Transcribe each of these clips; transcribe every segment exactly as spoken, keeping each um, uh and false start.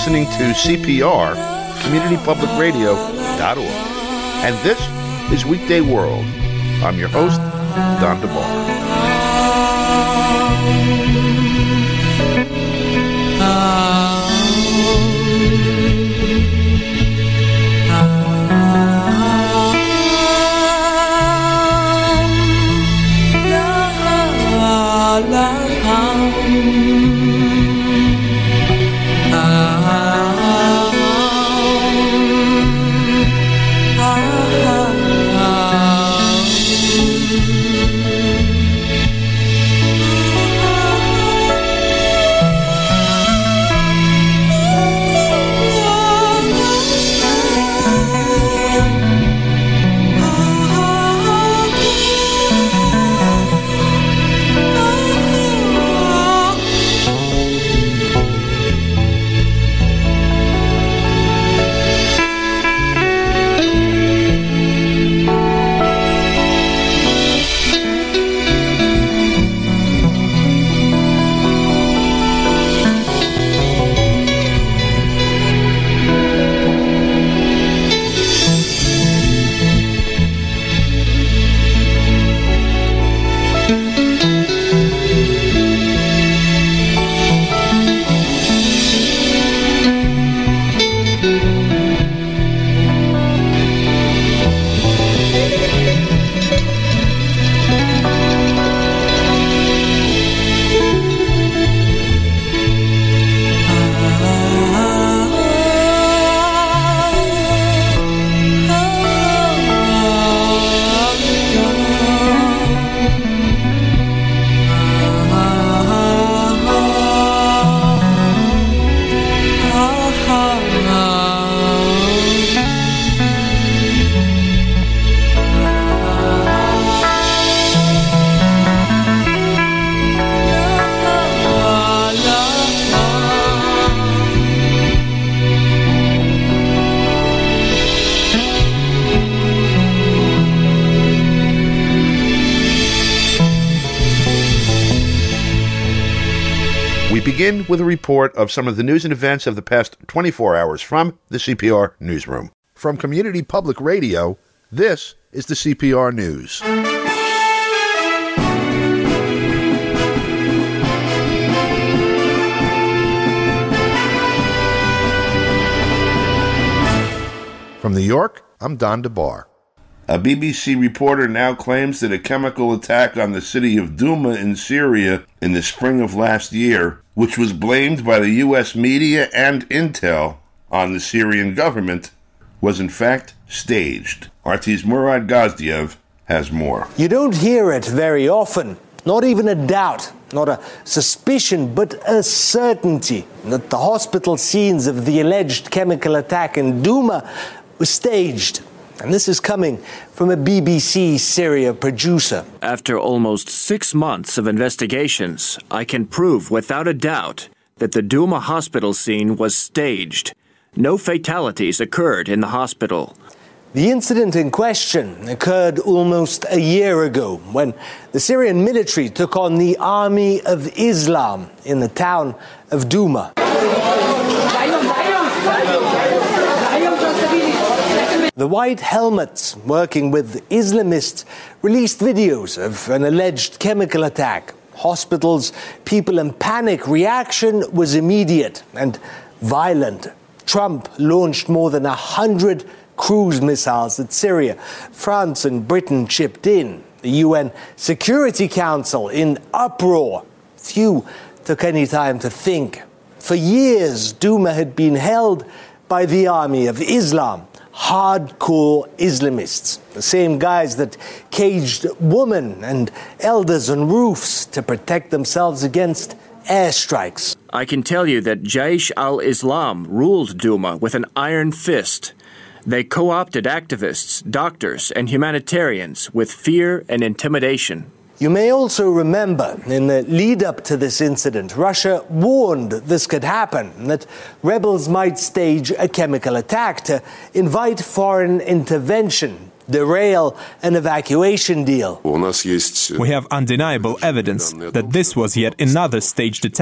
listening to C P R, community public radio dot org. And this is Weekday World. I'm your host, Don DeBar. Begin with a report of some of the news and events of the past twenty-four hours from the C P R Newsroom. From Community Public Radio, this is the C P R News. From New York, I'm Don DeBar. A B B C reporter now claims that a chemical attack on the city of Douma in Syria in the spring of last year, which was blamed by the U S media and intel on the Syrian government, was in fact staged. R T's Murad Gazdiev has more. You don't hear it very often, not even a doubt, not a suspicion, but a certainty that the hospital scenes of the alleged chemical attack in Douma were staged. And this is coming from a B B C Syria producer. After almost six months of investigations, I can prove without a doubt that the Douma hospital scene was staged. No fatalities occurred in the hospital. The incident in question occurred almost a year ago when the Syrian military took on the Army of Islam in the town of Douma. The white helmets working with Islamists released videos of an alleged chemical attack. Hospitals, people in panic. Reaction was immediate and violent. Trump launched more than a hundred cruise missiles at Syria. France and Britain chipped in. The U N Security Council in uproar. Few took any time to think. For years, Douma had been held by the Army of Islam. Hardcore Islamists, the same guys that caged women and elders on roofs to protect themselves against airstrikes. I can tell you that Jaish al-Islam ruled Douma with an iron fist. They co-opted activists, doctors, and humanitarians with fear and intimidation. You may also remember, in the lead-up to this incident, Russia warned this could happen, that rebels might stage a chemical attack to invite foreign intervention, derail an evacuation deal. We have undeniable evidence that this was yet another staged attack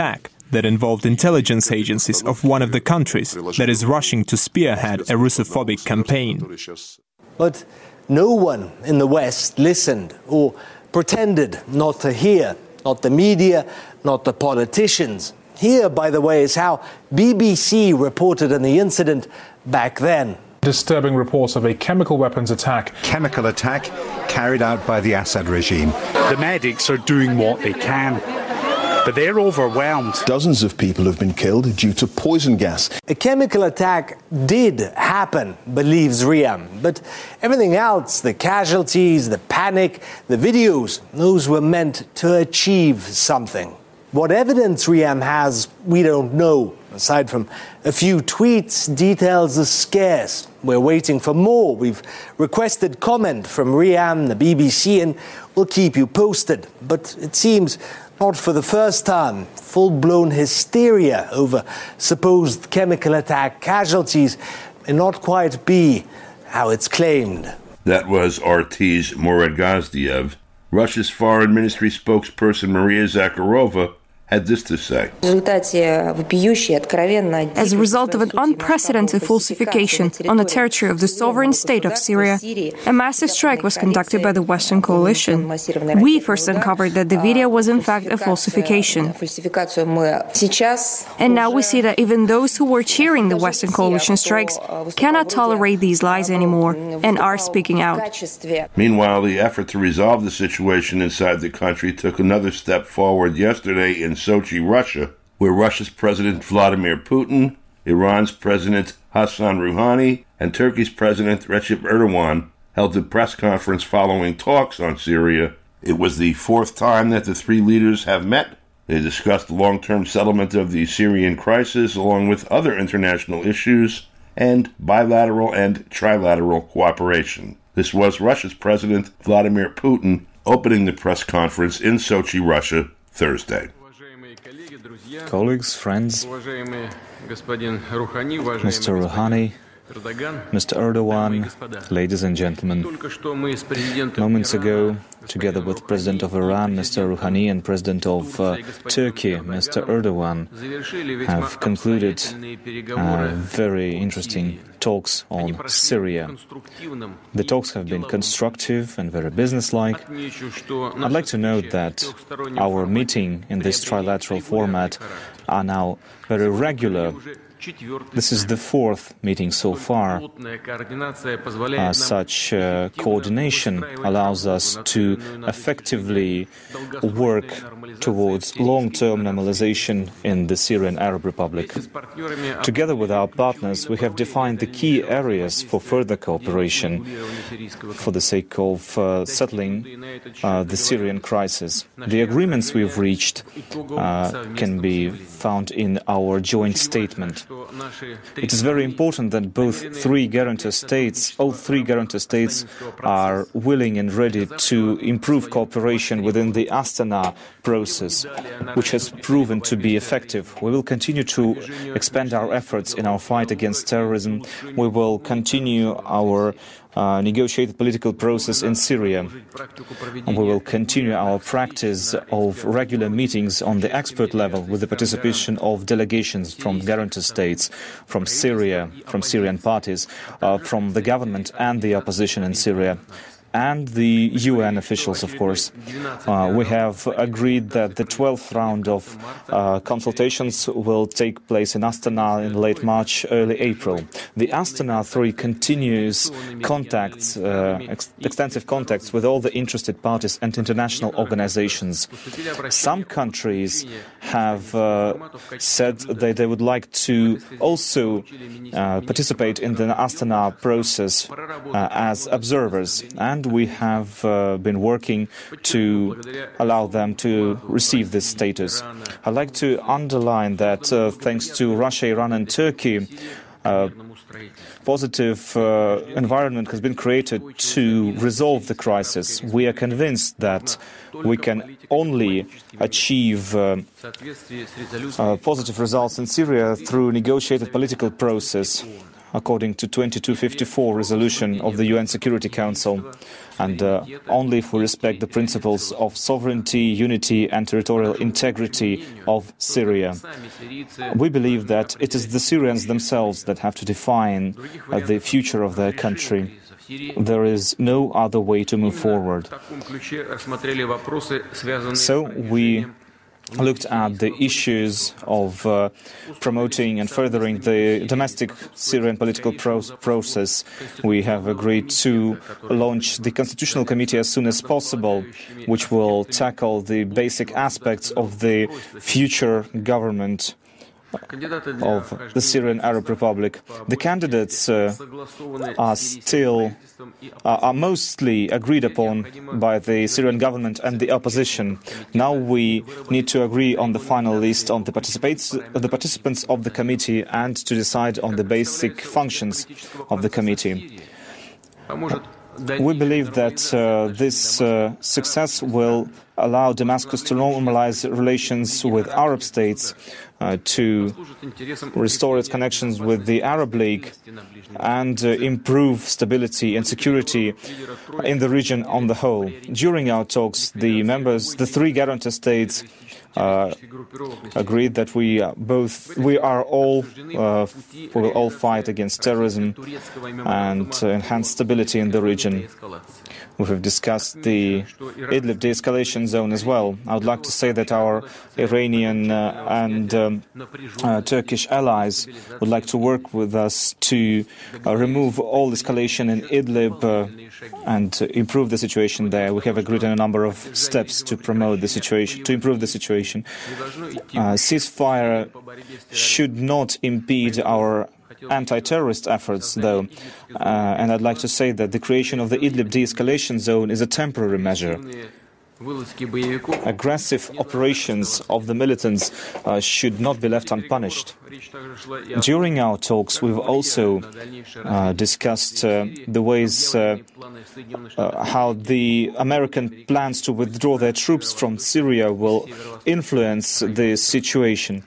that involved intelligence agencies of one of the countries that is rushing to spearhead a Russophobic campaign. But no one in the West listened or pretended not to hear, not the media, not the politicians. Here, by the way, is how B B C reported on the incident back then. Disturbing reports of a chemical weapons attack. Chemical attack carried out by the Assad regime. The medics are doing what they can, but they're overwhelmed. Dozens of people have been killed due to poison gas. A chemical attack did happen, believes Riam. But everything else, the casualties, the panic, the videos, those were meant to achieve something. What evidence Riam has, we don't know. Aside from a few tweets, details are scarce. We're waiting for more. We've requested comment from Riam, the B B C, and we'll keep you posted. But it seems not for the first time, full-blown hysteria over supposed chemical attack casualties may not quite be how it's claimed. That was R T's Morad Gazdiev. Russia's foreign ministry spokesperson Maria Zakharova had this to say. As a result of an unprecedented falsification on the territory of the sovereign state of Syria, a massive strike was conducted by the Western coalition. We first uncovered that the video was in fact a falsification. And now we see that even those who were cheering the Western coalition strikes cannot tolerate these lies anymore and are speaking out. Meanwhile, the effort to resolve the situation inside the country took another step forward yesterday in Sochi, Russia, where Russia's President Vladimir Putin, Iran's President Hassan Rouhani, and Turkey's President Recep Erdogan held a press conference following talks on Syria. It was the fourth time that the three leaders have met. They discussed the long-term settlement of the Syrian crisis, along with other international issues, and bilateral and trilateral cooperation. This was Russia's President Vladimir Putin opening the press conference in Sochi, Russia, Thursday. Colleagues, friends, Mister Rouhani, Mister Erdogan, ladies and gentlemen, moments ago, together with President of Iran, Mister Rouhani, and President of uh, Turkey, Mister Erdogan, have concluded uh, very interesting talks on Syria. The talks have been constructive and very businesslike. I'd like to note that our meeting in this trilateral format are now very regular. This is the fourth meeting so far. Uh, such uh, coordination allows us to effectively work towards long-term normalization in the Syrian Arab Republic. Together with our partners, we have defined the key areas for further cooperation for the sake of uh, settling uh, the Syrian crisis. The agreements we've reached uh, can be found in our joint statement. It is very important that both three guarantor states, all three guarantor states are willing and ready to improve cooperation within the Astana process, which has proven to be effective. We will continue to expand our efforts in our fight against terrorism. We will continue our Uh, negotiated political process in Syria. And we will continue our practice of regular meetings on the expert level with the participation of delegations from guarantor states, from Syria, from Syrian parties, uh, from the government and the opposition in Syria, and the U N officials, of course. Uh, we have agreed that the twelfth round of uh, consultations will take place in Astana in late March, early April. The Astana three continues contacts, uh, ex extensive contacts with all the interested parties and international organizations. Some countries have uh, said that they would like to also uh, participate in the Astana process uh, as observers, and we have uh, been working to allow them to receive this status. I'd like to underline that uh, thanks to Russia, Iran and Turkey, uh, positive uh, environment has been created to resolve the crisis. We are convinced that we can only achieve uh, uh, positive results in Syria through negotiated political process. according to twenty-two fifty-four resolution of the U N Security Council, and uh, only if we respect the principles of sovereignty, unity and territorial integrity of Syria. We believe that it is the Syrians themselves that have to define uh, the future of their country. There is no other way to move forward. So we looked at the issues of uh, promoting and furthering the domestic Syrian political pro process. We have agreed to launch the Constitutional Committee as soon as possible, which will tackle the basic aspects of the future government of the Syrian Arab Republic. The candidates uh, are still uh, are mostly agreed upon by the Syrian government and the opposition. Now we need to agree on the final list of the participants, the participants of the committee, and to decide on the basic functions of the committee. We believe that uh, this uh, success will allow Damascus to normalize relations with Arab states, uh, to restore its connections with the Arab League, and uh, improve stability and security in the region on the whole. During our talks, the members, the three guarantor states, Uh, agreed that we uh, both we are all uh, we will all fight against terrorism and uh, enhance stability in the region. We have discussed the Idlib de-escalation zone as well. I would like to say that our Iranian uh, and um, uh, Turkish allies would like to work with us to uh, remove all escalation in Idlib uh, and to improve the situation there. We have agreed on a number of steps to promote the situation, to improve the situation. Uh, ceasefire should not impede our anti-terrorist efforts, though, uh, and I'd like to say that the creation of the Idlib de-escalation zone is a temporary measure. Aggressive operations of the militants uh, should not be left unpunished. During our talks, we've also uh, discussed uh, the ways uh, uh, how the American plans to withdraw their troops from Syria will influence the situation.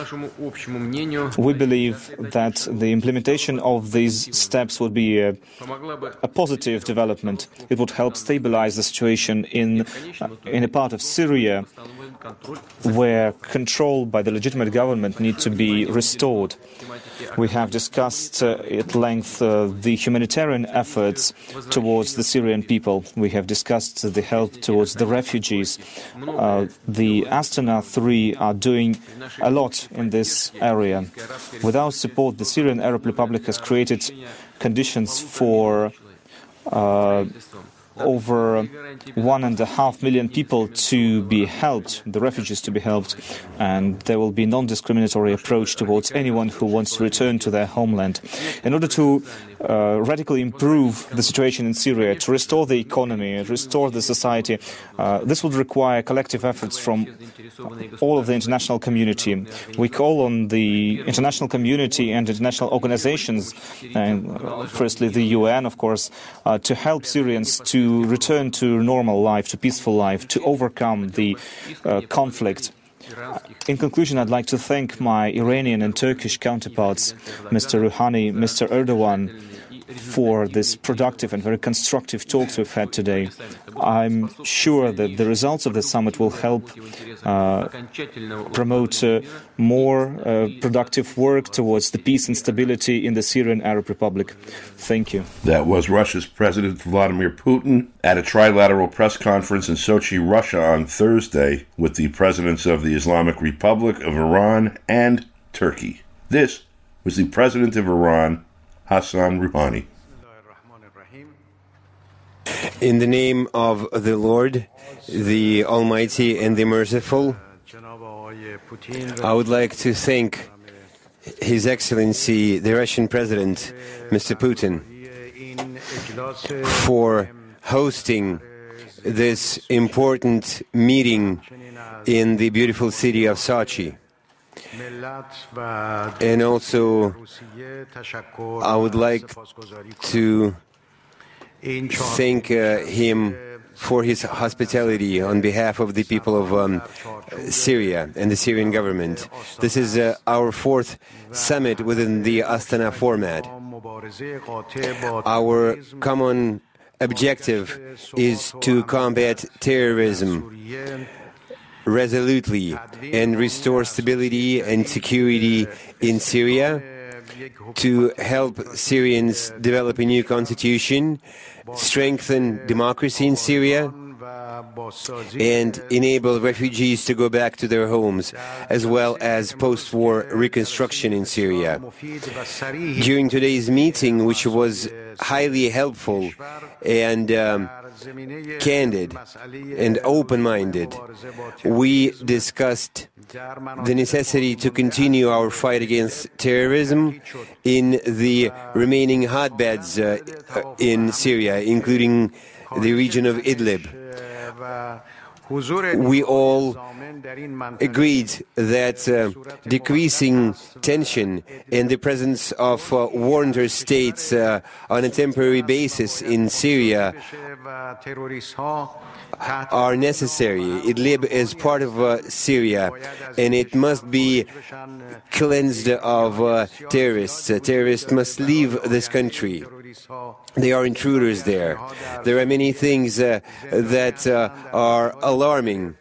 We believe that the implementation of these steps would be a, a positive development. It would help stabilize the situation in, uh, in a part of Syria where control by the legitimate government needs to be restored. We have discussed uh, at length uh, the humanitarian efforts towards the Syrian people. We have discussed the help towards the refugees. Uh, the Astana three are doing a lot in this area. Without support, the Syrian Arab Republic has created conditions for uh, over one and a half million people to be helped, the refugees to be helped, and there will be non-discriminatory approach towards anyone who wants to return to their homeland. In order to uh, radically improve the situation in Syria, to restore the economy, restore the society, uh, this would require collective efforts from all of the international community. We call on the international community and international organizations, and uh, firstly the U N, of course, uh, to help Syrians to return to normal life, to peaceful life, to overcome the uh, conflict. In conclusion, I'd like to thank my Iranian and Turkish counterparts, Mister Rouhani, Mister Erdogan, for this productive and very constructive talks we've had today. I'm sure that the results of the summit will help uh, promote uh, more uh, productive work towards the peace and stability in the Syrian Arab Republic. Thank you. That was Russia's President Vladimir Putin at a trilateral press conference in Sochi, Russia on Thursday with the presidents of the Islamic Republic of Iran and Turkey. This was the president of Iran, Hassan Rouhani. In the name of the Lord, the Almighty and the Merciful, I would like to thank His Excellency, the Russian President, Mister Putin, for hosting this important meeting in the beautiful city of Sochi. And also, I would like to thank uh, him for his hospitality on behalf of the people of um, Syria and the Syrian government. This is uh, our fourth summit within the Astana format. Our common objective is to combat terrorism resolutely and restore stability and security in Syria, to help Syrians develop a new constitution, strengthen democracy in Syria, and enable refugees to go back to their homes, as well as post-war reconstruction in Syria. During today's meeting, which was highly helpful and um, candid and open-minded, we discussed the necessity to continue our fight against terrorism in the remaining hotbeds uh, in Syria, including the region of Idlib. We all agreed that uh, decreasing tension and the presence of uh, warring states uh, on a temporary basis in Syria are necessary. Idlib is part of uh, Syria, and it must be cleansed of uh, terrorists. Uh, terrorists must leave this country. They are intruders there. There are many things uh, that uh, are alarming.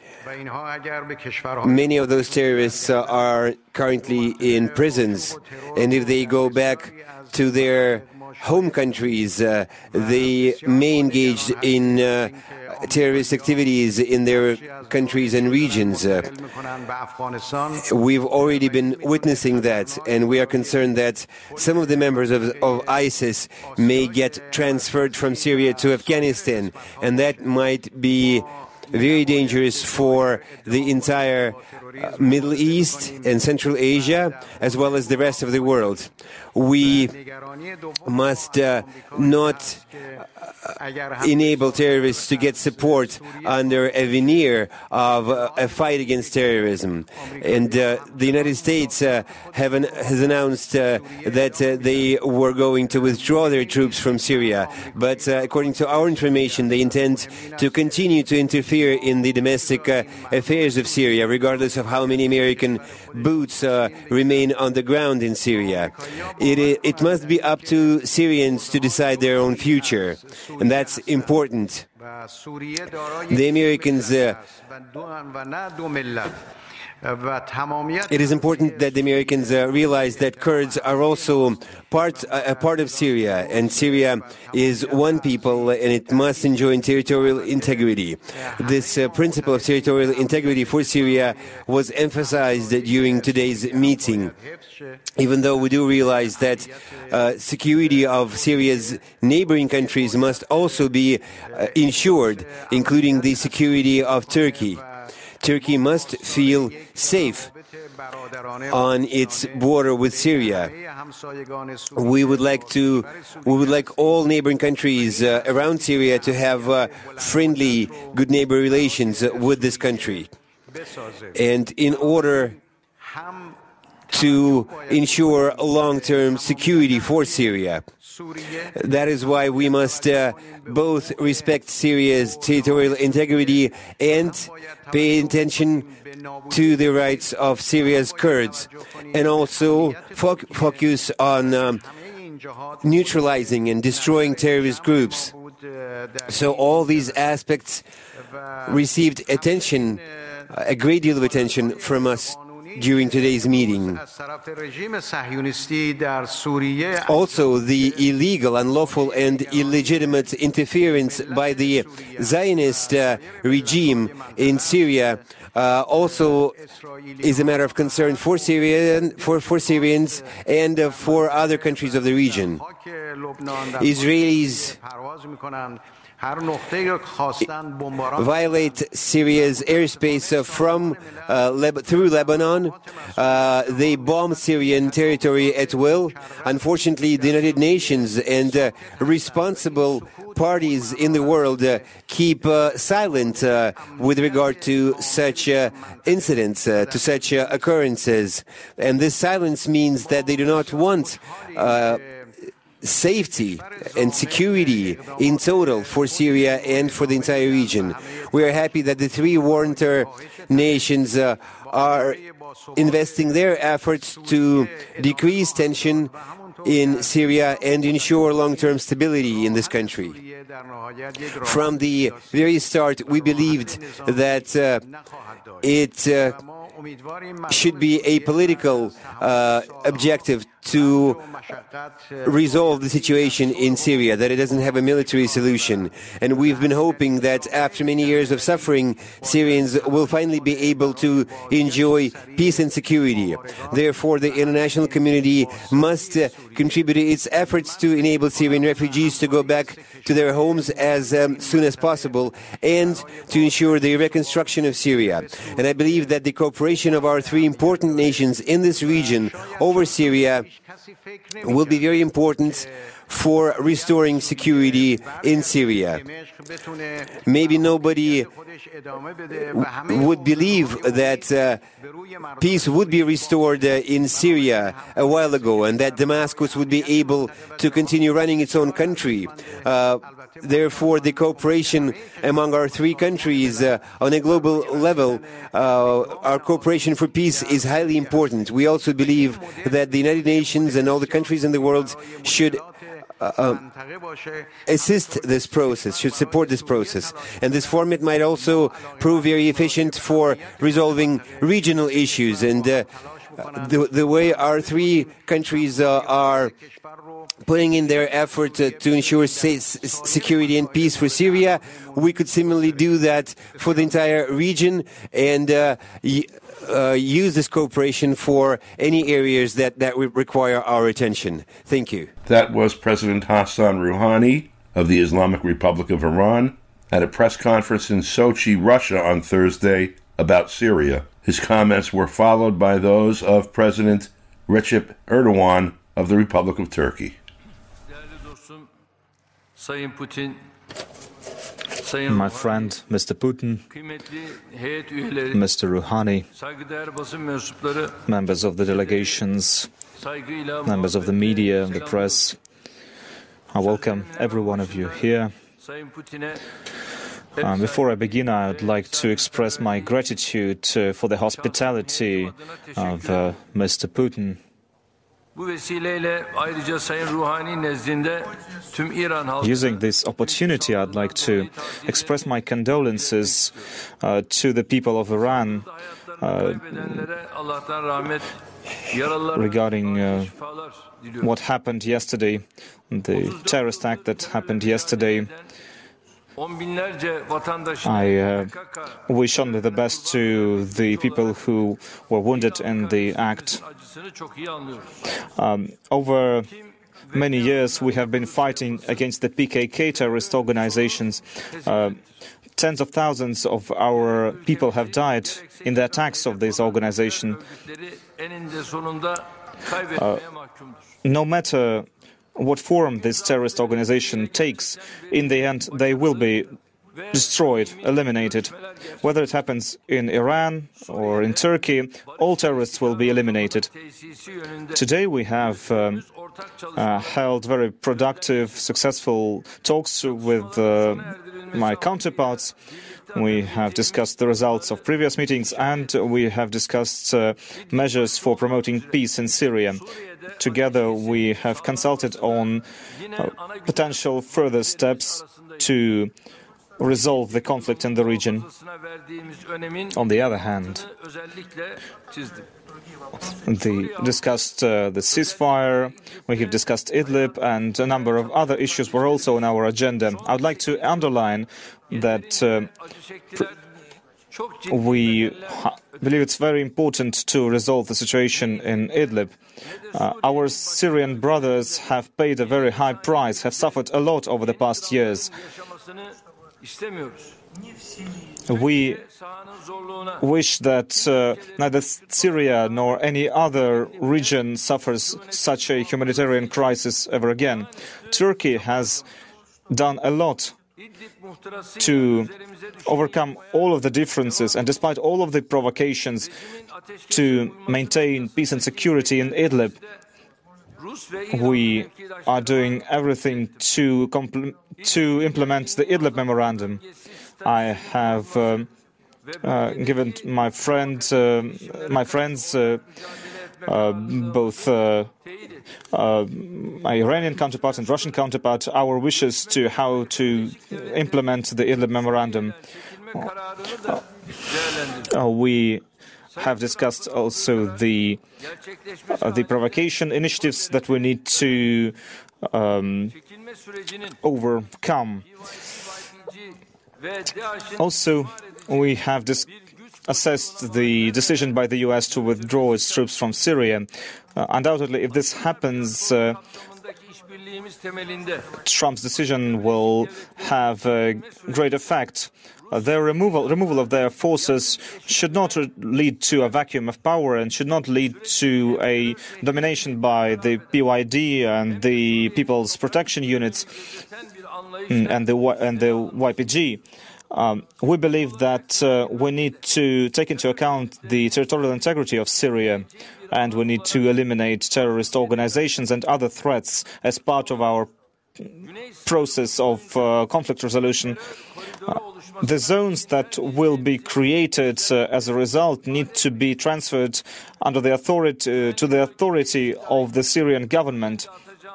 Many of those terrorists uh, are currently in prisons, and if they go back to their home countries, uh, they may engage in uh, terrorist activities in their countries and regions. Uh, we've already been witnessing that, and we are concerned that some of the members of, of ISIS may get transferred from Syria to Afghanistan, and that might be very dangerous for the entire uh, Middle East and Central Asia, as well as the rest of the world. We must uh, not uh, enable terrorists to get support under a veneer of uh, a fight against terrorism. And uh, the United States uh, have an, has announced uh, that uh, they were going to withdraw their troops from Syria. But uh, according to our information, they intend to continue to interfere in the domestic uh, affairs of Syria, regardless of how many American boots uh, remain on the ground in Syria. It, it must be up to Syrians to decide their own future, and that's important. The Americans uh, It is important that the Americans uh, realize that Kurds are also part, uh, a part of Syria, and Syria is one people and it must enjoy territorial integrity. This uh, principle of territorial integrity for Syria was emphasized during today's meeting, even though we do realize that uh, security of Syria's neighboring countries must also be uh, ensured, including the security of Turkey. Turkey must feel safe on its border with Syria. We would like to, we would like all neighboring countries uh, around Syria to have uh, friendly, good neighbor relations uh, with this country. And in order to ensure long-term security for Syria, that is why we must uh, both respect Syria's territorial integrity and pay attention to the rights of Syria's Kurds, and also fo focus on um, neutralizing and destroying terrorist groups. So all these aspects received attention, a great deal of attention from us during today's meeting. Also, the illegal, unlawful and illegitimate interference by the Zionist uh, regime in Syria uh, also is a matter of concern for Syrian, for, for Syrians and uh, for other countries of the region. Israelis violate Syria's airspace uh, from uh, Leb through Lebanon. Uh, they bomb Syrian territory at will. Unfortunately, the United Nations and uh, responsible parties in the world uh, keep uh, silent uh, with regard to such uh, incidents, uh, to such uh, occurrences. And this silence means that they do not want uh, safety and security in total for Syria and for the entire region. We are happy that the three warrantor nations uh, are investing their efforts to decrease tension in Syria and ensure long-term stability in this country. From the very start, we believed that uh, it uh, should be a political uh, objective to resolve the situation in Syria, that it doesn't have a military solution. And we've been hoping that after many years of suffering, Syrians will finally be able to enjoy peace and security. Therefore, the international community must uh, contribute its efforts to enable Syrian refugees to go back to their homes as um, soon as possible and to ensure the reconstruction of Syria. And I believe that the cooperation of our three important nations in this region over Syria will be very important for restoring security in Syria. Maybe nobody would believe that uh, peace would be restored uh, in Syria a while ago and that Damascus would be able to continue running its own country. Uh, Therefore, the cooperation among our three countries uh, on a global level, uh, our cooperation for peace is highly important. We also believe that the United Nations and all the countries in the world should Uh, uh, assist this process, should support this process. And this format might also prove very efficient for resolving regional issues. And uh, the, the way our three countries uh, are putting in their effort uh, to ensure security and peace for Syria, we could similarly do that for the entire region and uh, uh, use this cooperation for any areas that, that would require our attention. Thank you. That was President Hassan Rouhani of the Islamic Republic of Iran at a press conference in Sochi, Russia on Thursday about Syria. His comments were followed by those of President Recep Erdogan of the Republic of Turkey. My friend, Mister Putin, Mister Rouhani, members of the delegations, members of the media, the press, I welcome every one of you here. Um, before I begin, I would like to express my gratitude uh, for the hospitality of uh, Mister Putin. Using this opportunity, I'd like to express my condolences uh, to the people of Iran uh, regarding uh, what happened yesterday, the terrorist act that happened yesterday. I uh, wish only the best to the people who were wounded in the act. Um, over many years we have been fighting against the P K K terrorist organizations. Uh, tens of thousands of our people have died in the attacks of this organization. Uh, no matter what form this terrorist organization takes, in the end they will be destroyed, eliminated. Whether it happens in Iran or in Turkey, all terrorists will be eliminated. Today we have um, uh, held very productive, successful talks with uh, my counterparts. We have discussed the results of previous meetings and we have discussed uh, measures for promoting peace in Syria. Together we have consulted on uh, potential further steps to resolve the conflict in the region. On the other hand, they discussed uh, the ceasefire, we have discussed Idlib, and a number of other issues were also on our agenda. I would like to underline that uh, we believe it's very important to resolve the situation in Idlib. Uh, our Syrian brothers have paid a very high price, have suffered a lot over the past years. We wish that uh, neither Syria nor any other region suffers such a humanitarian crisis ever again. Turkey has done a lot to overcome all of the differences and despite all of the provocations to maintain peace and security in Idlib. We are doing everything to, to implement the Idlib Memorandum. I have um, uh, given my friend, uh, my friends uh, uh, both uh, uh, my Iranian counterpart and Russian counterpart our wishes to how to implement the Idlib Memorandum. Uh, uh, we have discussed also the uh, the provocation initiatives that we need to um, overcome. Also, we have dis assessed the decision by the U S to withdraw its troops from Syria. Uh, undoubtedly, if this happens, uh, Trump's decision will have a great effect. Uh, their removal, removal of their forces should not lead to a vacuum of power and should not lead to a domination by the P Y D and the People's Protection Units and the, and the Y P G. Um, we believe that uh, we need to take into account the territorial integrity of Syria, and we need to eliminate terrorist organizations and other threats as part of our process of uh, conflict resolution. Uh, the zones that will be created uh, as a result need to be transferred under the authority uh, to the authority of the Syrian government.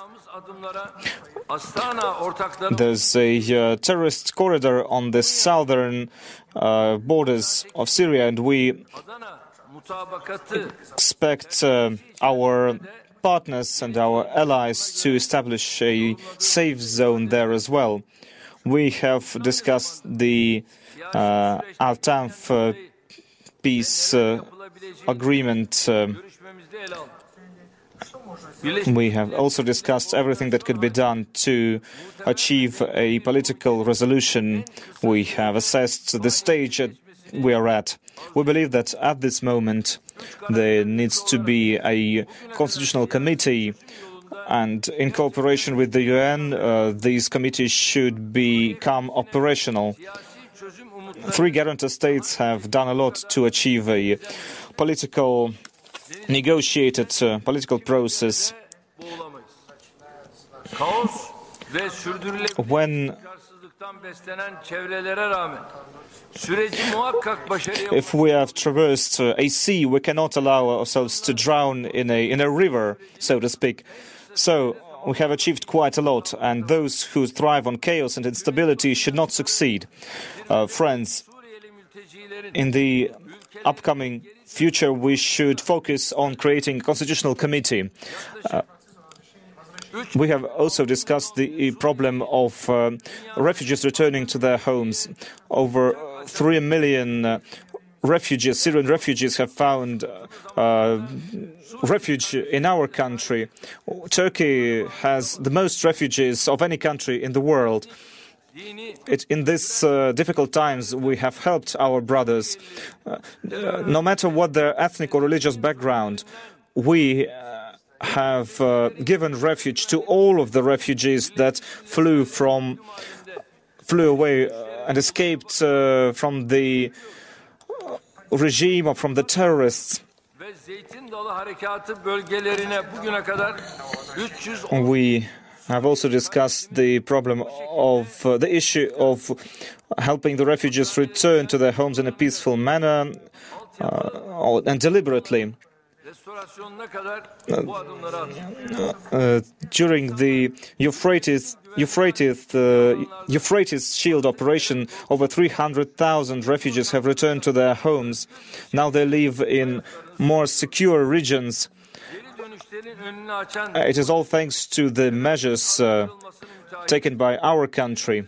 There's a uh, terrorist corridor on the southern uh, borders of Syria, and we expect uh, our partners and our allies to establish a safe zone there as well. We have discussed the uh, Al-Tanf uh, peace uh, agreement. Uh, We have also discussed everything that could be done to achieve a political resolution. We have assessed the stage that we are at. We believe that at this moment there needs to be a constitutional committee, and in cooperation with the U N, uh, these committees should become operational. Three guarantor states have done a lot to achieve a political negotiated uh, political process. When if we have traversed uh, a sea, we cannot allow ourselves to drown in a in a river, so to speak. So we have achieved quite a lot, and those who thrive on chaos and instability should not succeed. Uh, friends, in the upcoming future, we should focus on creating a constitutional committee. Uh, we have also discussed the problem of uh, refugees returning to their homes. Over three million uh, refugees, Syrian refugees, have found uh, refuge in our country. Turkey has the most refugees of any country in the world. It, in these uh, difficult times, we have helped our brothers. Uh, uh, no matter what their ethnic or religious background, we uh, have uh, given refuge to all of the refugees that flew from, flew away uh, and escaped uh, from the regime or from the terrorists. We I've also discussed the problem of uh, the issue of helping the refugees return to their homes in a peaceful manner uh, and deliberately. Uh, uh, during the Euphrates, Euphrates, uh, Euphrates Shield operation, over three hundred thousand refugees have returned to their homes. Now they live in more secure regions. It is all thanks to the measures uh, taken by our country.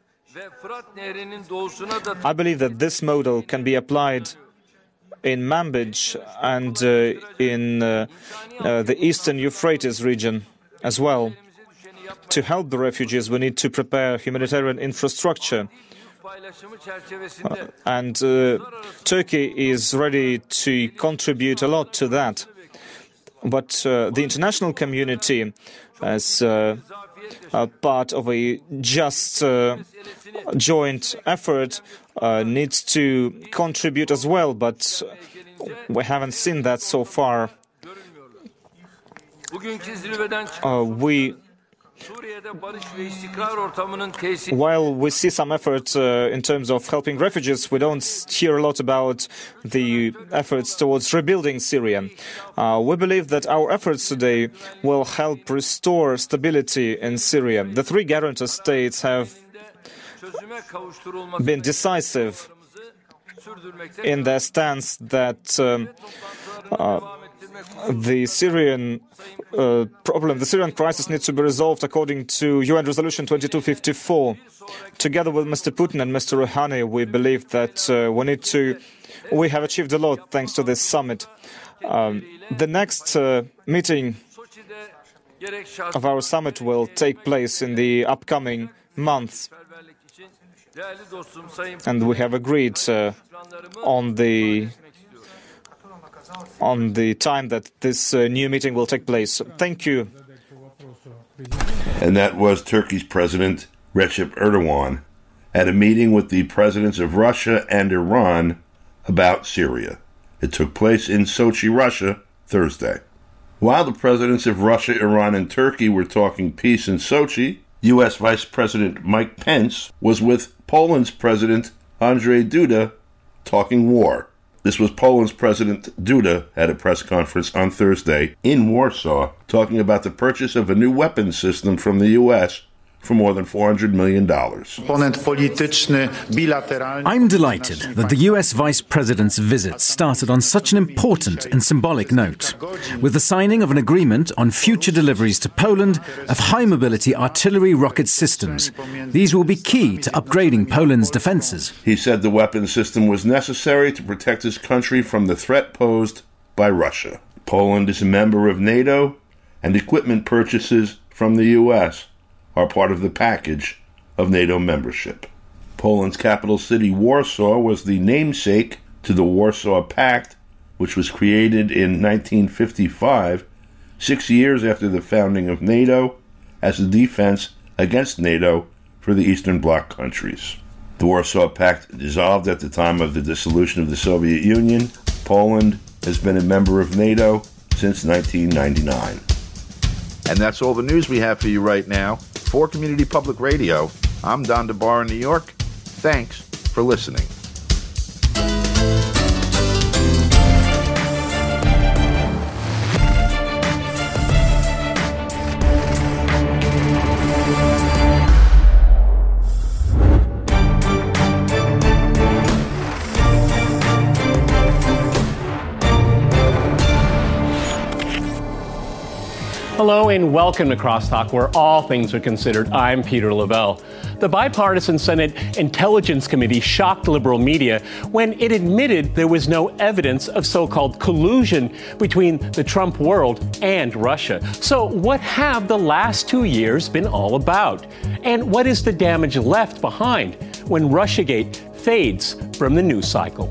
I believe that this model can be applied in Manbij and uh, in uh, uh, the eastern Euphrates region as well. To help the refugees, we need to prepare humanitarian infrastructure. Uh, and uh, Turkey is ready to contribute a lot to that. But uh, the international community, as uh, a part of a just uh, joint effort, uh, needs to contribute as well, but we haven't seen that so far. Uh, we While we see some effort uh, in terms of helping refugees, we don't hear a lot about the efforts towards rebuilding Syria. Uh, we believe that our efforts today will help restore stability in Syria. The three guarantor states have been decisive in their stance that um, uh, the Syrian uh, problem, the Syrian crisis needs to be resolved according to U N Resolution twenty-two fifty-four. Together with Mister Putin and Mister Rouhani, we believe that uh, we need to, we have achieved a lot thanks to this summit. Um, the next uh, meeting of our summit will take place in the upcoming months. And we have agreed uh, on the on the time that this uh, new meeting will take place. Thank you. And that was Turkey's President Recep Erdogan at a meeting with the presidents of Russia and Iran about Syria. It took place in Sochi, Russia, Thursday. While the presidents of Russia, Iran, and Turkey were talking peace in Sochi, U S Vice President Mike Pence was with Poland's President Andrzej Duda talking war. This was Poland's President Duda at a press conference on Thursday in Warsaw, talking about the purchase of a new weapons system from the U S for more than four hundred million dollars. I'm delighted that the U S Vice President's visit started on such an important and symbolic note, with the signing of an agreement on future deliveries to Poland of high-mobility artillery rocket systems. These will be key to upgrading Poland's defenses. He said the weapons system was necessary to protect his country from the threat posed by Russia. Poland is a member of NATO, and equipment purchases from the U S are part of the package of NATO membership. Poland's capital city, Warsaw, was the namesake to the Warsaw Pact, which was created in nineteen fifty-five, six years after the founding of NATO, as a defense against NATO for the Eastern Bloc countries. The Warsaw Pact dissolved at the time of the dissolution of the Soviet Union. Poland has been a member of NATO since nineteen ninety-nine. And that's all the news we have for you right now. For Community Public Radio, I'm Don DeBar in New York. Thanks for listening. Hello and welcome to Crosstalk, where all things are considered. I'm Peter Lavelle. The bipartisan Senate Intelligence Committee shocked liberal media when it admitted there was no evidence of so-called collusion between the Trump world and Russia. So what have the last two years been all about? And what is the damage left behind when Russiagate fades from the news cycle?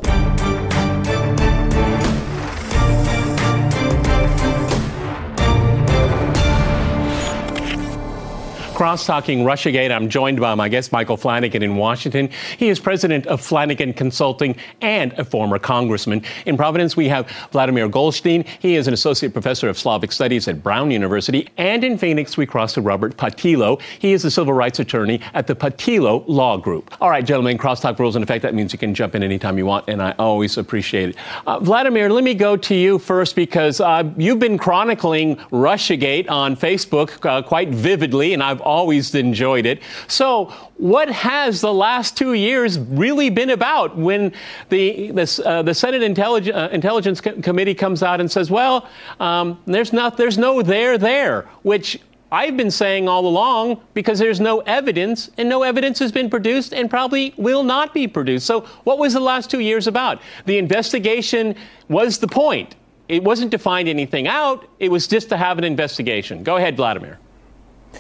Cross-talking Russiagate, I'm joined by my guest, Michael Flanagan in Washington. He is president of Flanagan Consulting and a former congressman. In Providence, we have Vladimir Goldstein. He is an associate professor of Slavic studies at Brown University. And in Phoenix, we cross to Robert Patillo. He is a civil rights attorney at the Patillo Law Group. All right, gentlemen, crosstalk rules in effect. That means you can jump in anytime you want, and I always appreciate it. Uh, Vladimir, let me go to you first, because uh, you've been chronicling Russiagate on Facebook uh, quite vividly, and I've always enjoyed it. So what has the last two years really been about when the the, uh, the Senate Intellig- uh, Intelligence Co- Committee comes out and says, well, um, there's not there's no there there, which I've been saying all along, because there's no evidence, and no evidence has been produced and probably will not be produced. So what was the last two years about? The investigation was the point. It wasn't to find anything out. It was just to have an investigation. Go ahead, Vladimir.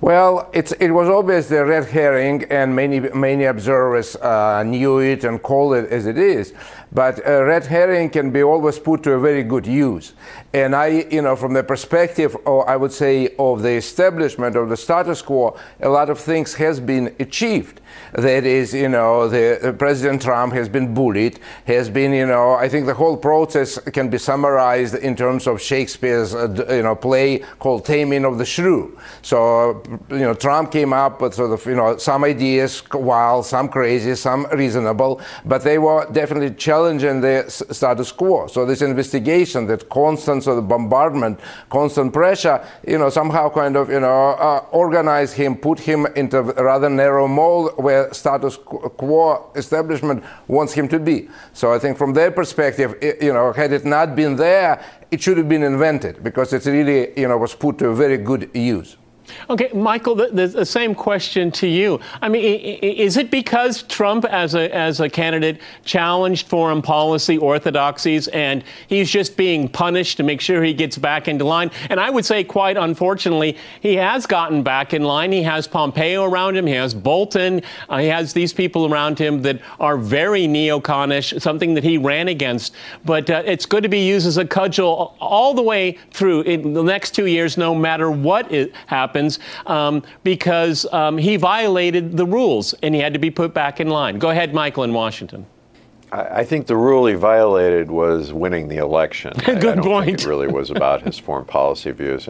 Well, it's, it was obviously a red herring, and many many observers uh, knew it and called it as it is. But a red herring can be always put to a very good use. And I, you know, from the perspective, or I would say, of the establishment of the status quo, a lot of things has been achieved. That is, you know, the, uh, President Trump has been bullied, has been, you know, I think the whole process can be summarized in terms of Shakespeare's, uh, you know, play called Taming of the Shrew. So, you know, Trump came up with sort of, you know, some ideas, wild, some crazy, some reasonable, but they were definitely challenging the s- status quo. So this investigation, that constant sort of bombardment, constant pressure, you know, somehow kind of, you know, uh, organized him, put him into a rather narrow mold where status quo establishment wants him to be. So I think from their perspective, it, you know, had it not been there, it should have been invented, because it really, you know, was put to a very good use. Okay, Michael, the, the, the same question to you. I mean, is it because Trump, as a as a candidate, challenged foreign policy orthodoxies, and he's just being punished to make sure he gets back into line? And I would say, quite unfortunately, he has gotten back in line. He has Pompeo around him. He has Bolton. Uh, he has these people around him that are very neoconish, something that he ran against. But uh, it's good to be used as a cudgel all the way through in the next two years, no matter what it happens. Um, because um, he violated the rules and he had to be put back in line. Go ahead, Michael, in Washington. I, I think the rule he violated was winning the election. Good I, I don't point. think it really was about his foreign policy views.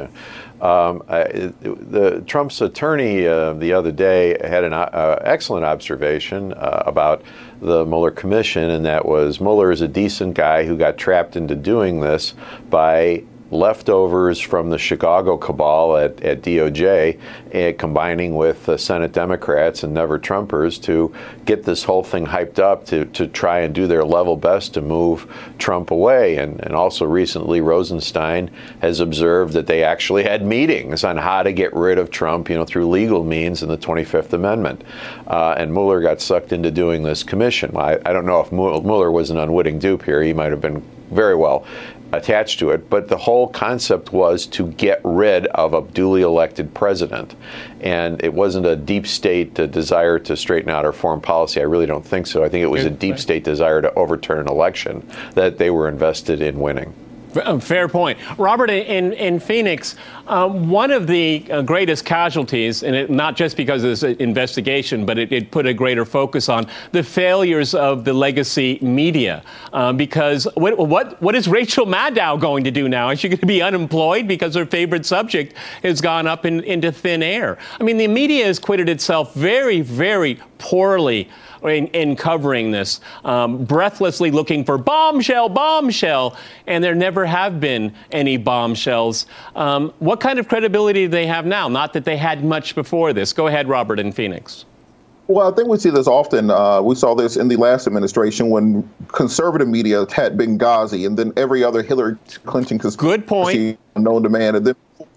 Um, I, the Trump's attorney uh, the other day had an uh, excellent observation uh, about the Mueller Commission, and that was Mueller is a decent guy who got trapped into doing this by leftovers from the Chicago cabal at, at D O J, uh, combining with uh, Senate Democrats and never Trumpers to get this whole thing hyped up to, to try and do their level best to move Trump away. And, and also recently, Rosenstein has observed that they actually had meetings on how to get rid of Trump, you know, through legal means in the twenty-fifth Amendment. Uh, and Mueller got sucked into doing this commission. I, I don't know if Mueller was an unwitting dupe here. He might have been very well attached to it, but the whole concept was to get rid of a duly elected president. And it wasn't a deep state uh, desire to straighten out our foreign policy. I really don't think so. I think it was a deep state desire to overturn an election that they were invested in winning. Fair point. Robert, in, in Phoenix, um, one of the uh, greatest casualties, and it, not just because of this investigation, but it, it put a greater focus on the failures of the legacy media. Uh, because what, what what is Rachel Maddow going to do now? Is she going to be unemployed because her favorite subject has gone up in, into thin air? I mean, the media has acquitted itself very, very poorly In, in covering this, um, breathlessly looking for bombshell, bombshell, and there never have been any bombshells. Um, what kind of credibility do they have now? Not that they had much before this. Go ahead, Robert, in Phoenix. Well, I think we see this often. Uh, we saw this in the last administration when conservative media attacked Benghazi, and then every other Hillary Clinton conspiracy Good point. known to man, and then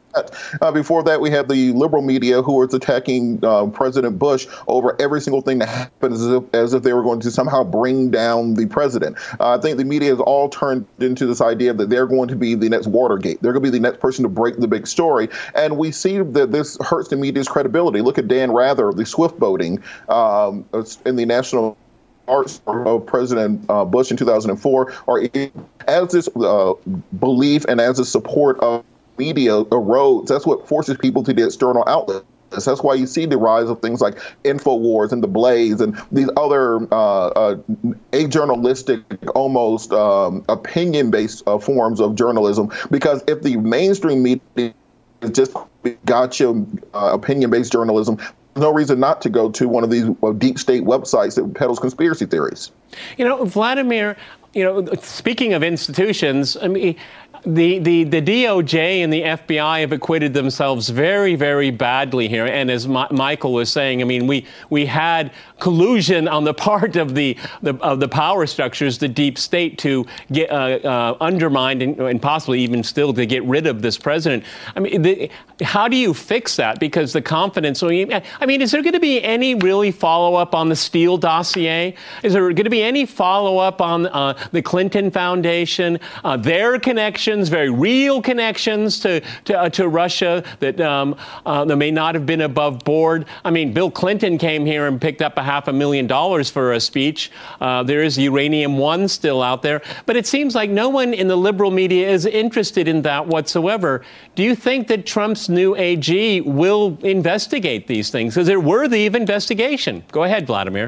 Uh, before that, we had the liberal media who was attacking uh, President Bush over every single thing that happened as if, as if they were going to somehow bring down the president. Uh, I think the media has all turned into this idea that they're going to be the next Watergate. They're going to be the next person to break the big story. And we see that this hurts the media's credibility. Look at Dan Rather, the swift boating um, in the national arts of President uh, Bush in two thousand four, or as this uh, belief and as a support of media erodes. That's what forces people to the external outlets. That's why you see the rise of things like InfoWars and The Blaze and these other uh, uh, ajournalistic, almost um, opinion-based uh, forms of journalism. Because if the mainstream media is just gotcha uh, opinion-based journalism, there's no reason not to go to one of these uh, deep state websites that peddles conspiracy theories. You know, Vladimir, you know, speaking of institutions, I mean, The, the the D O J and the F B I have acquitted themselves very, very badly here. And as Ma- Michael was saying, I mean, we we had collusion on the part of the, the of the power structures, the deep state, to get uh, uh, undermined and, and possibly even still to get rid of this president. I mean, the, how do you fix that? Because the confidence. I mean, is there going to be any really follow up on the Steele dossier? Is there going to be any follow up on uh, the Clinton Foundation, uh, their connection connections, very real connections to to, uh, to Russia that um, uh, that may not have been above board. I mean, Bill Clinton came here and picked up a half a million dollars for a speech. Uh, there is Uranium One still out there, but it seems like no one in the liberal media is interested in that whatsoever. Do you think that Trump's new A G will investigate these things? Is it worthy of investigation? Go ahead, Vladimir.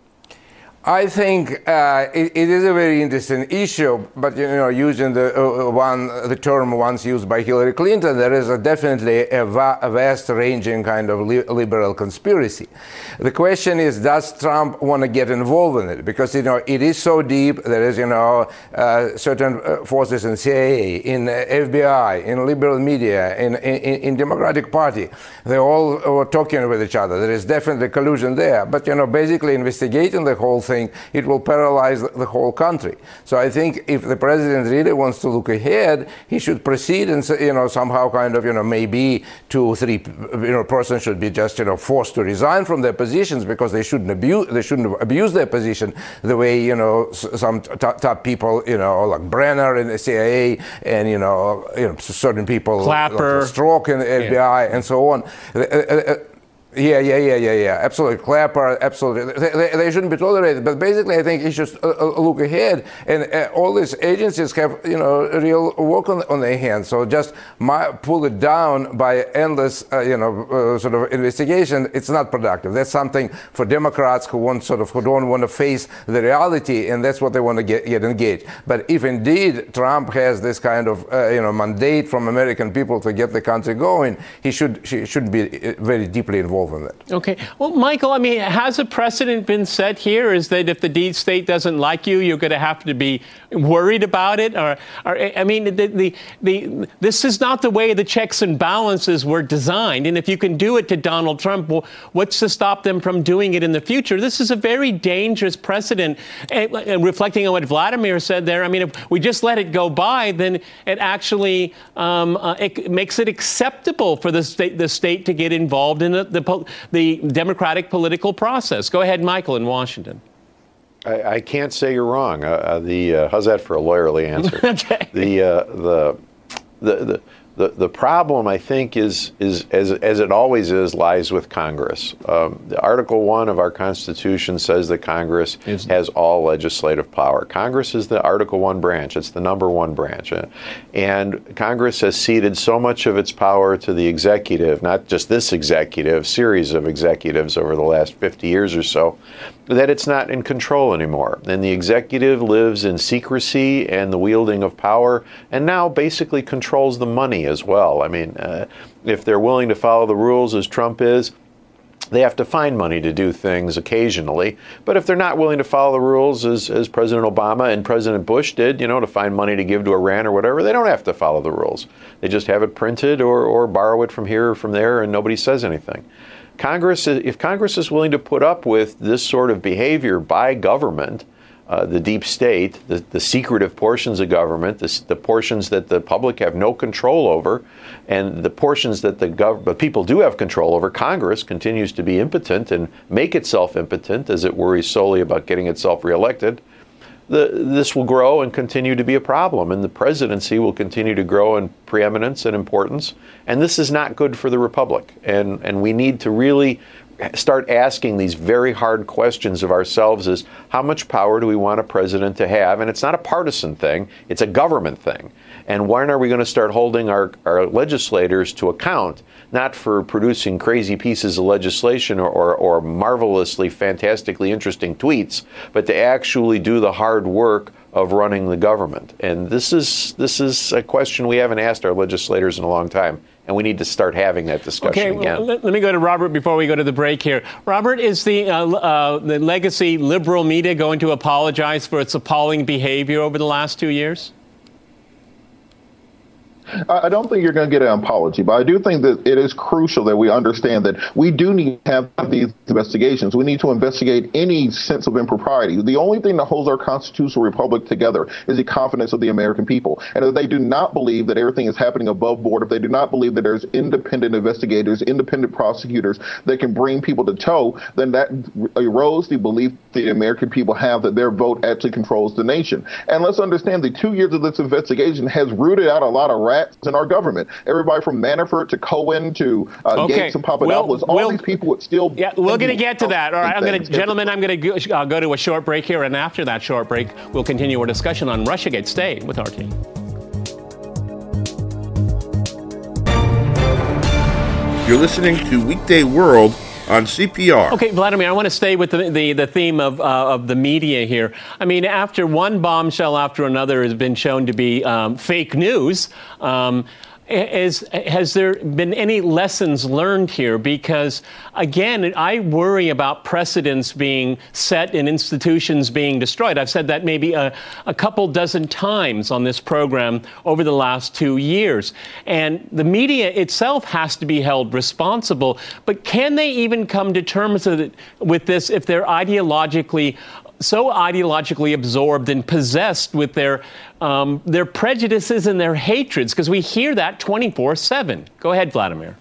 I think uh, it, it is a very interesting issue, but you know, using the uh, one the term once used by Hillary Clinton, there is a definitely a, va- a vast-ranging kind of li- liberal conspiracy. The question is, does Trump want to get involved in it? Because you know it is so deep. There is you know uh, certain forces in C I A, in uh, F B I, in liberal media, in in, in Democratic Party. They all are talking with each other. There is definitely collusion there. But you know, basically investigating the whole thing, it will paralyze the whole country. So I think if the president really wants to look ahead, he should proceed and, you know, somehow kind of, you know, maybe two or three, you know, persons should be just, you know, forced to resign from their positions because they shouldn't abuse, they shouldn't abuse their position the way, you know, some t- top people, you know, like Brenner in the C I A and, you know, you know, certain people, Clapper, like Strzok in the F B I, yeah. and so on. Uh, uh, Yeah, yeah, yeah, yeah, yeah. Absolutely. Clapper, absolutely. They, they, they shouldn't be tolerated. But basically, I think you should uh, look ahead. And uh, all these agencies have, you know, real work on, on their hands. So just my, pull it down by endless, uh, you know, uh, sort of investigation, it's not productive. That's something for Democrats who want sort of, who don't want to face the reality, and that's what they want to get, get engaged. But if indeed Trump has this kind of, uh, you know, mandate from American people to get the country going, he should, she should be very deeply involved. Okay. Well, Michael, I mean, has a precedent been set here? Is that if the deep state doesn't like you, you're going to have to be worried about it? Or, or I mean, the, the, the, this is not the way the checks and balances were designed. And if you can do it to Donald Trump, well, what's to stop them from doing it in the future? This is a very dangerous precedent. And, and reflecting on what Vladimir said there, I mean, if we just let it go by, then it actually um, uh, it makes it acceptable for the state, the state to get involved in the, the the democratic political process. Go ahead, Michael, in Washington. I, I can't say you're wrong. Uh, the uh, how's that for a lawyerly answer? Okay. The, uh, the the the the the problem, I think, is is as as it always is, lies with Congress. Um, the Article One of our Constitution says that Congress is, has all legislative power. Congress is the Article One branch; it's the number one branch, uh, and Congress has ceded so much of its power to the executive, not just this executive, series of executives over the last fifty years or so, that it's not in control anymore. And the executive lives in secrecy and the wielding of power, and now basically controls the money as well. I mean, uh, if they're willing to follow the rules as Trump is, they have to find money to do things occasionally. But if they're not willing to follow the rules as, as President Obama and President Bush did, you know, to find money to give to Iran or whatever, they don't have to follow the rules. They just have it printed or, or borrow it from here or from there, and nobody says anything. Congress, if Congress is willing to put up with this sort of behavior by government, uh, the deep state, the, the secretive portions of government, the, the portions that the public have no control over, and the portions that the gov- but people do have control over, Congress continues to be impotent and make itself impotent as it worries solely about getting itself reelected, the, this will grow and continue to be a problem, and the presidency will continue to grow in preeminence and importance, and this is not good for the republic. And, and we need to really start asking these very hard questions of ourselves: is how much power do we want a president to have? And it's not a partisan thing, it's a government thing. And when are we going to start holding our, our legislators to account, not for producing crazy pieces of legislation or, or, or marvelously, fantastically interesting tweets, but to actually do the hard work of running the government? And this is this is a question we haven't asked our legislators in a long time, and we need to start having that discussion okay, again. Well, let, let me go to Robert before we go to the break here. Robert, is the uh, uh, the legacy liberal media going to apologize for its appalling behavior over the last two years? I don't think you're going to get an apology, but I do think that it is crucial that we understand that we do need to have these investigations. We need to investigate any sense of impropriety. The only thing that holds our constitutional republic together is the confidence of the American people. And if they do not believe that everything is happening above board, if they do not believe that there's independent investigators, independent prosecutors that can bring people to toe, then that erodes the belief the American people have that their vote actually controls the nation. And let's understand the two years of this investigation has rooted out a lot of rats in our government. Everybody from Manafort to Cohen to uh, okay. Gates and Papadopoulos, all we'll, these people would still... Yeah, we're going to get to that. All right, I'm going to, gentlemen, I'm going to go, uh, go to a short break here, and after that short break, we'll continue our discussion on Russiagate. Stay with our team. You're listening to Weekday World on C P R. Okay, Vladimir, I want to stay with the the, the theme of uh, of the media here. I mean, after one bombshell after another has been shown to be um, fake news, um, Is, has there been any lessons learned here? Because, again, I worry about precedents being set and institutions being destroyed. I've said that maybe a, a couple dozen times on this program over the last two years. And the media itself has to be held responsible. But can they even come to terms with, it, with this if they're ideologically so ideologically absorbed and possessed with their um, their prejudices and their hatreds? Because we hear that twenty-four seven. Go ahead, Vladimir.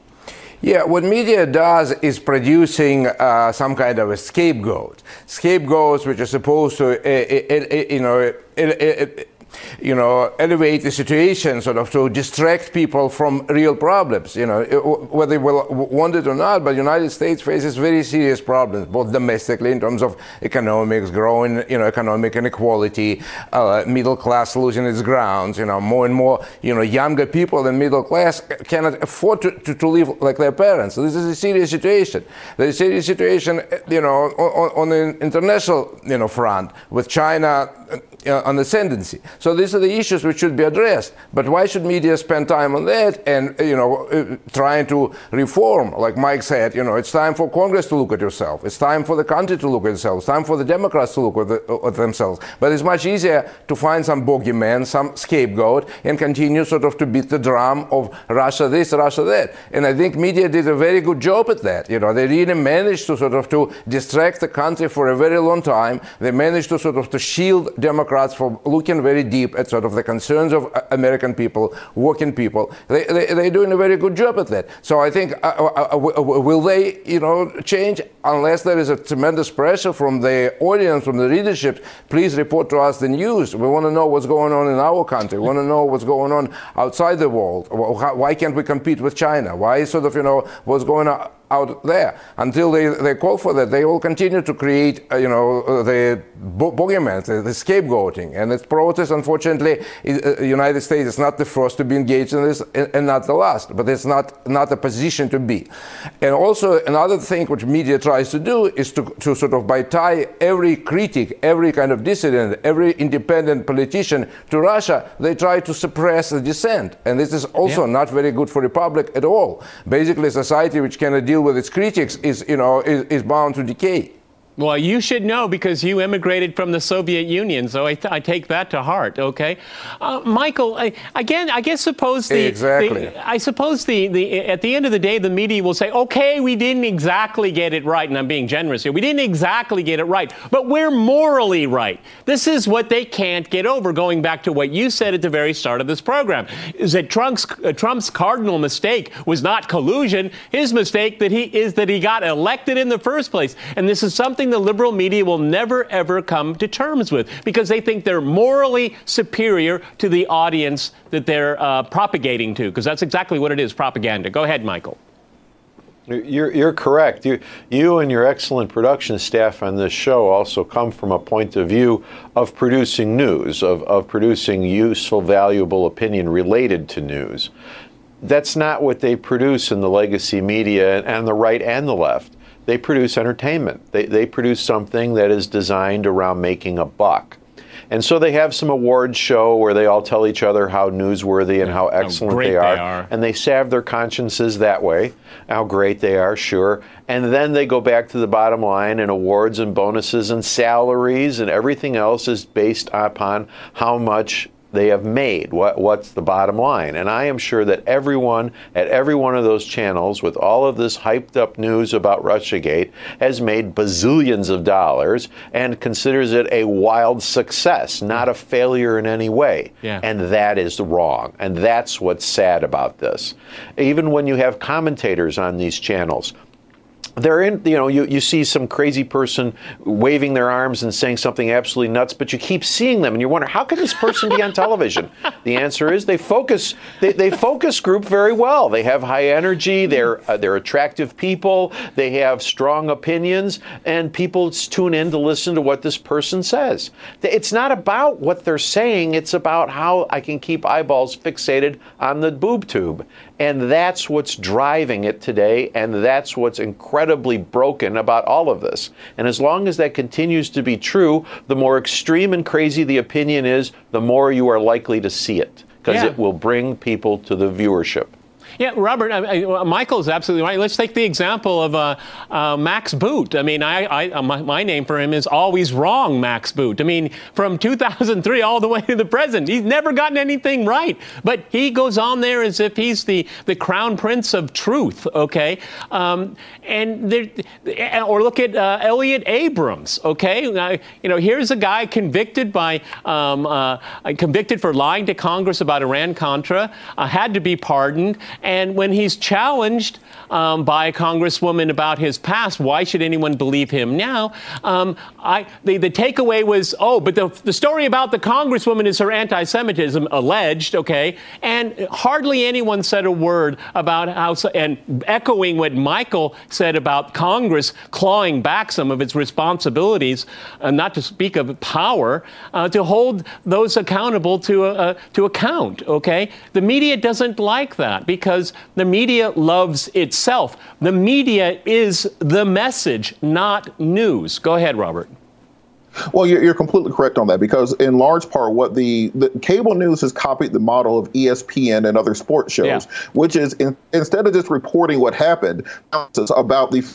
Yeah, what media does is producing uh, some kind of a scapegoat. Scapegoats which are supposed to, uh, uh, uh, you know, uh, uh, uh, you know, elevate the situation, sort of to distract people from real problems, you know, whether they will want it or not. But the United States faces very serious problems, both domestically in terms of economics, growing, you know, economic inequality, uh, middle class losing its grounds, you know, more and more, you know, younger people than middle class cannot afford to, to, to live like their parents. So this is a serious situation. There's a serious situation, you know, on, on the international, you know, front with China uh, on ascendancy. So these are the issues which should be addressed. But why should media spend time on that and, you know, uh, trying to reform? Like Mike said, you know, it's time for Congress to look at itself. It's time for the country to look at itself. It's time for the Democrats to look at, the, at themselves. But it's much easier to find some bogeyman, some scapegoat, and continue sort of to beat the drum of Russia this, Russia that. And I think media did a very good job at that. You know, they really managed to sort of to distract the country for a very long time. They managed to sort of to shield Democrats from looking very deep at sort of the concerns of American people, working people. They, they, they're doing a very good job at that. So I think, uh, uh, will they, you know, change? Unless there is a tremendous pressure from the audience, from the leadership, please report to us the news. We want to know what's going on in our country. We want to know what's going on outside the world. Why can't we compete with China? Why sort of, you know, what's going on out there? Until they, they call for that, they will continue to create, uh, you know, uh, the bo- boogeyman, the, the scapegoating. And this process, unfortunately, the uh, United States is not the first to be engaged in this and, and not the last, but it's not, not a position to be. And also another thing which media tries to do is to, to sort of by tie every critic, every kind of dissident, every independent politician to Russia, they try to suppress the dissent. And this is also yeah. not very good for the public at all. Basically, a society which cannot deal with its critics is, you know, is, is bound to decay. Well, you should know because you immigrated from the Soviet Union, so I, th- I take that to heart. Okay, uh, Michael. I, again, I guess suppose the exactly. The, I suppose the, the at the end of the day, the media will say, "Okay, we didn't exactly get it right," and I'm being generous here. We didn't exactly get it right, but we're morally right. This is what they can't get over. Going back to what you said at the very start of this program, is that Trump's uh, Trump's cardinal mistake was not collusion. His mistake that he is that he got elected in the first place, and this is something the liberal media will never, ever come to terms with because they think they're morally superior to the audience that they're uh, propagating to, because that's exactly what it is, propaganda. Go ahead, Michael. You're, you're correct. You, you and your excellent production staff on this show also come from a point of view of producing news, of, of producing useful, valuable opinion related to news. That's not what they produce in the legacy media and the right and the left. They produce entertainment. They, they produce something that is designed around making a buck. And so they have some awards show where they all tell each other how newsworthy and how excellent how they, are, they are. And they salve their consciences that way, how great they are, sure. And then they go back to the bottom line, and awards and bonuses and salaries and everything else is based upon how much they have made. What, what's the bottom line? And I am sure that everyone at every one of those channels, with all of this hyped up news about Russiagate, has made bazillions of dollars and considers it a wild success, not a failure in any way. Yeah. And that is wrong. And that's what's sad about this. Even when you have commentators on these channels, they're in, you know, you, you see some crazy person waving their arms and saying something absolutely nuts, but you keep seeing them and you wonder, how can this person be on television? The answer is they focus, they, they focus group very well. They have high energy, they're, uh, they're attractive people, they have strong opinions, and people tune in to listen to what this person says. It's not about what they're saying, it's about how I can keep eyeballs fixated on the boob tube. And that's what's driving it today, and that's what's incredibly broken about all of this. And as long as that continues to be true, the more extreme and crazy the opinion is, the more you are likely to see it, because Yeah. it will bring people to the viewership. Yeah, Robert, I, I, Michael's absolutely right. Let's take the example of uh, uh, Max Boot. I mean, I, I, uh, my, my name for him is Always Wrong, Max Boot. I mean, from two thousand three all the way to the present, he's never gotten anything right. But he goes on there as if he's the, the crown prince of truth, okay? Um, and there, or look at uh, Elliot Abrams, okay? Uh, you know, here's a guy convicted by um, uh, convicted for lying to Congress about Iran-Contra, uh, had to be pardoned. And when he's challenged um, by a congresswoman about his past, why should anyone believe him now? Um, I, the, the takeaway was, oh, but the, the story about the congresswoman is her anti-Semitism, alleged, okay? And hardly anyone said a word about how, and echoing what Michael said about Congress clawing back some of its responsibilities, uh, not to speak of power, uh, to hold those accountable to, uh, to account, okay? The media doesn't like that because Because the media loves itself. The media is the message, not news. Go ahead, Robert. Well, you're, you're completely correct on that, because in large part, what the, the cable news has copied the model of E S P N and other sports shows, yeah. which is in, instead of just reporting what happened, it's about the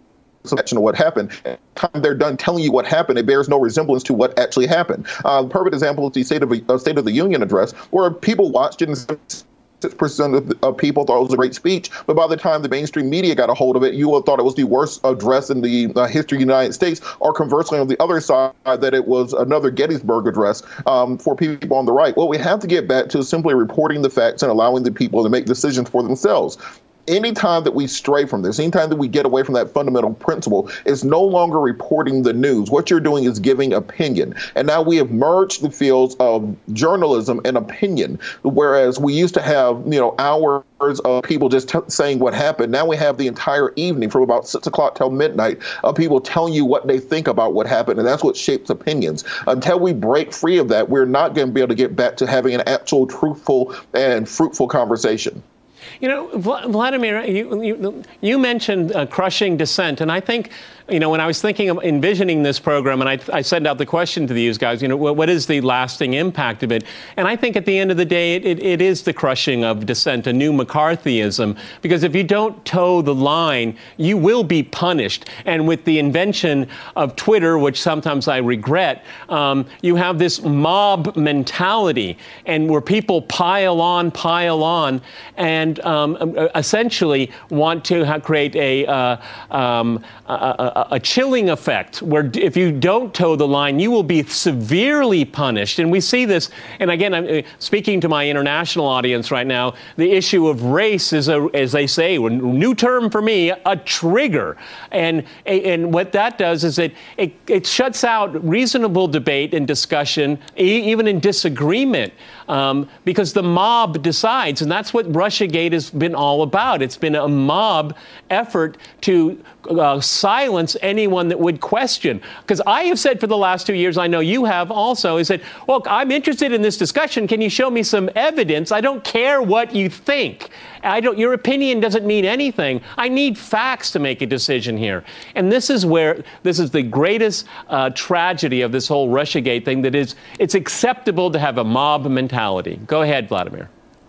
of what happened. By the time they're done telling you what happened, it bears no resemblance to what actually happened. Uh, the perfect example is the State of, uh, State of the Union address, where people watched it and six percent of, of people thought it was a great speech, but by the time the mainstream media got a hold of it, you all thought it was the worst address in the uh, history of the United States, or conversely, on the other side, that it was another Gettysburg Address um, for people on the right. Well, we have to get back to simply reporting the facts and allowing the people to make decisions for themselves. Anytime that we stray from this, anytime that we get away from that fundamental principle, it's no longer reporting the news. What you're doing is giving opinion. And now we have merged the fields of journalism and opinion, whereas we used to have, you know, hours of people just t- saying what happened. Now we have the entire evening from about six o'clock till midnight of people telling you what they think about what happened. And that's what shapes opinions. Until we break free of that, we're not going to be able to get back to having an actual truthful and fruitful conversation. You know, Vladimir, you, you, you mentioned uh, crushing dissent, and I think, you know, when I was thinking of envisioning this program, and I, I sent out the question to these guys, you know, what, what is the lasting impact of it? And I think at the end of the day, it, it, it is the crushing of dissent, a new McCarthyism, because if you don't toe the line, you will be punished. And with the invention of Twitter, which sometimes I regret, um, you have this mob mentality, and where people pile on, pile on, and um, essentially want to ha- create a, uh, um, a, a, a chilling effect where if you don't toe the line, you will be severely punished. And we see this. And again, I'm speaking to my international audience right now. The issue of race is, a, as they say, a new term for me, a trigger. And and what that does is it it, it shuts out reasonable debate and discussion, e- even in disagreement, um, because the mob decides. And that's what Russiagate has been all about. It's been a mob effort to uh, silence anyone that would question. Because I have said for the last two years, I know you have also, is that, well, I'm interested in this discussion. Can you show me some evidence? I don't care what you think. I don't, your opinion doesn't mean anything. I need facts to make a decision here. And this is where, this is the greatest uh, tragedy of this whole Russiagate thing, that is, it's acceptable to have a mob mentality. Go ahead, Vladimir.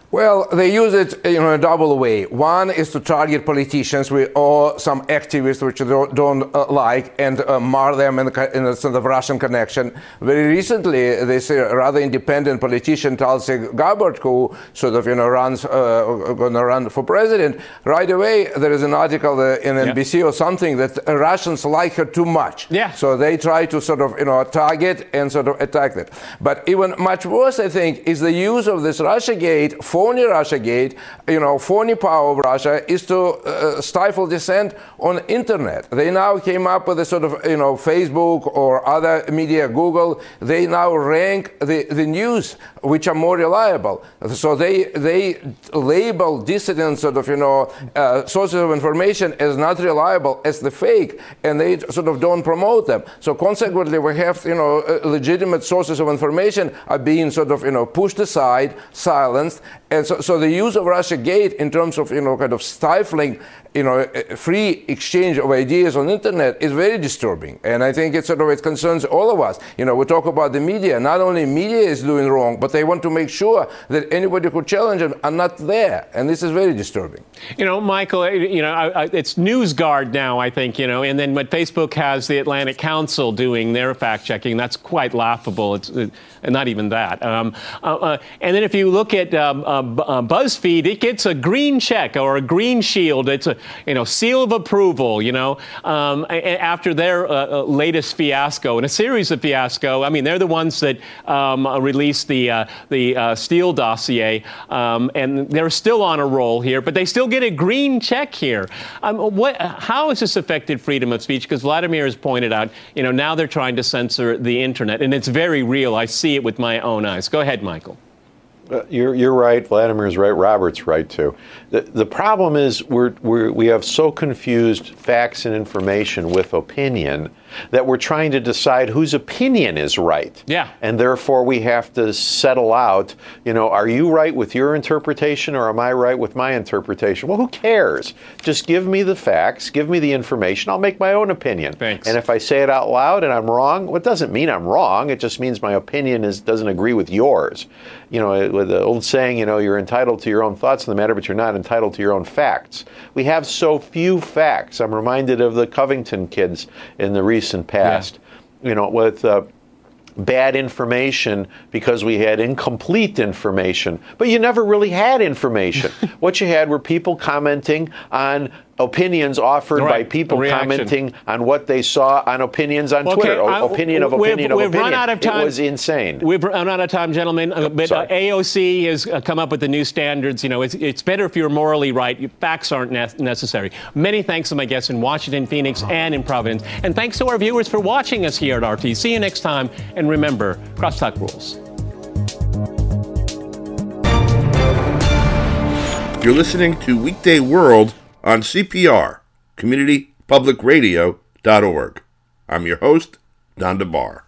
Well, they use it, you know, in a double way. One is to target politicians or some activists which they don't, don't uh, like and uh, mar them in, the, in a sort of Russian connection. Very recently, this uh, rather independent politician, Tulsi Gabbard, who sort of, you know, runs, uh, going to run for president, right away there is an article uh, in N B C yeah. or something that uh, Russians like her too much. Yeah. So they try to sort of, you know, target and sort of attack that. But even much worse, I think, is the use of this Russiagate, phony Russiagate, you know, phony power of Russia is to uh, stifle dissent on internet. They now came up with a sort of, you know, Facebook or other media, Google, they now rank the, the news which are more reliable. So they they label dissident sort of, you know, uh, sources of information as not reliable, as the fake, and they sort of don't promote them. So consequently, we have, you know, uh, legitimate sources of information are being sort of, you know, pushed aside, silenced, and so, so the use of Russiagate in terms of, you know, kind of stifling, you know, free exchange of ideas on internet is very disturbing. And I think it sort of, it concerns all of us. You know, we talk about the media. Not only media is doing wrong, but they want to make sure that anybody who challenge them are not there. And this is very disturbing. You know, Michael, you know, I, I, it's NewsGuard now, I think, you know, and then what Facebook has the Atlantic Council doing their fact checking, that's quite laughable. It's uh, not even that. Um, uh, uh, and then if you look at um, uh, uh, BuzzFeed, it gets a green check or a green shield. It's a, you know, seal of approval, you know, um, after their uh, latest fiasco and a series of fiasco. I mean, they're the ones that um, released the uh, the uh, Steele dossier, um, and they're still on a roll here, but they still get a green check here. Um, what? How has this affected freedom of speech? Because Vladimir has pointed out, you know, now they're trying to censor the internet, and it's very real. I see it with my own eyes. Go ahead, Michael. Uh, you're, you're right. Vladimir's right. Robert's right, too. The, the problem is we're, we're, we have so confused facts and information with opinion that we're trying to decide whose opinion is right. Yeah. And therefore we have to settle out, you know, are you right with your interpretation or am I right with my interpretation? Well, who cares? Just give me the facts, give me the information, I'll make my own opinion. Thanks. And if I say it out loud and I'm wrong, well, it doesn't mean I'm wrong, it just means my opinion is doesn't agree with yours. You know, with the old saying, you know, you're entitled to your own thoughts in the matter, but you're not entitled to your own facts. We have so few facts. I'm reminded of the Covington kids in the recent past, yeah. you know, with uh, bad information because we had incomplete information. But you never really had information. What you had were people commenting on opinions offered right. by people commenting on what they saw on opinions on okay, Twitter. I, opinion of we've, opinion we've of opinion. Run out of time. It was insane. We've run out of time, gentlemen. Uh, but uh, A O C has uh, come up with the new standards. You know, it's, it's better if you're morally right. Facts aren't ne- necessary. Many thanks to my guests in Washington, Phoenix, and in Providence. And thanks to our viewers for watching us here at R T. See you next time. And remember, crosstalk rules. You're listening to Weekday World on C P R, community public radio dot org. I'm your host, Don DeBar.